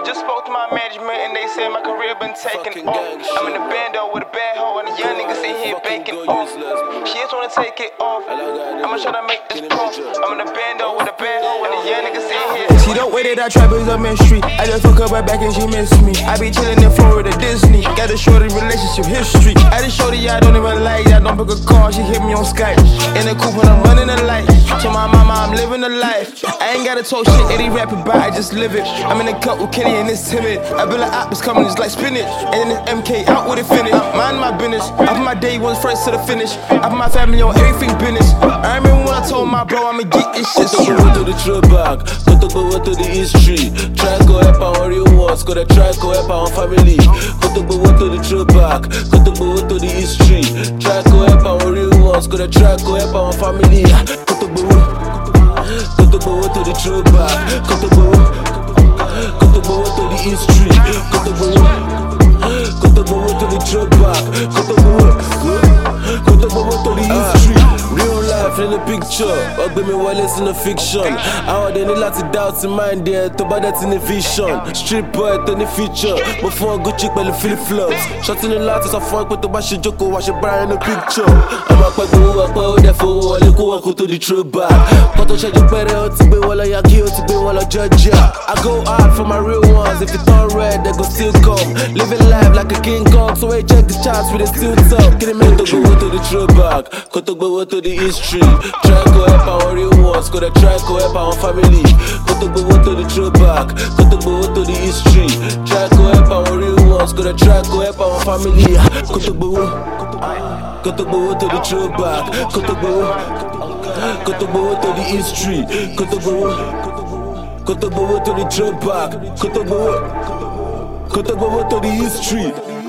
I just spoke to my management and they said my career been taken off. I'm in the bando with a bad hoe and the young niggas in here baking off. She just wanna take it off. I'ma try to make this puff. I'm in the bando with a bad hoe and the young niggas in here. See the way that I trap is up in street. I just fuck up right back and she miss me. I be chillin' in Florida, Disney. Got a shorty relationship history. I just shorty I don't even like. I don't pick a call, she hit me on Skype. In the coupe when I'm running the light. To my mama, I'm living the life. I ain't gotta talk shit, Eddie rap it by, I just live it. I'm in the cup with Kenny and it's timid. I be like, it's coming, it's like spinach. And then this MK out with it finish. Mind my business. I put my day ones first to the finish. I put my family on everything business. I remember when I told my bro I'ma get this shit straight. Go to the trip back, go to the history. Try go help our real ones, go to try go help our family. Go to the trip back, go to the history. Try go help our real ones, go to try go help our family. Go to the trip back, go to the history. Go to the trip back, go to the history. Real life in the picture, ugly me Wallace in the fiction. I had any lots of doubts in mind there, to buy that in the vision. Street boy to the future, before a good chick by the flip flops. Shots in the lights as I fuck with the bash joko, wash it bright in the picture. I'm up at the for all go to the trip back. Got to change your better to be while I kill to be while I judge ya. I go hard for my real ones, if it's not red, they go still come. Living life like a King Kong, so I check the charts with a still talk. Get a minute to go to the trip back, go to the history. Try go help our real ones, go to try go help our family. Go to the trip back, go to the history. Try go help our real ones, go to try go help our family. Go to the trip back, go to the history. Go to the trip back, go to the history.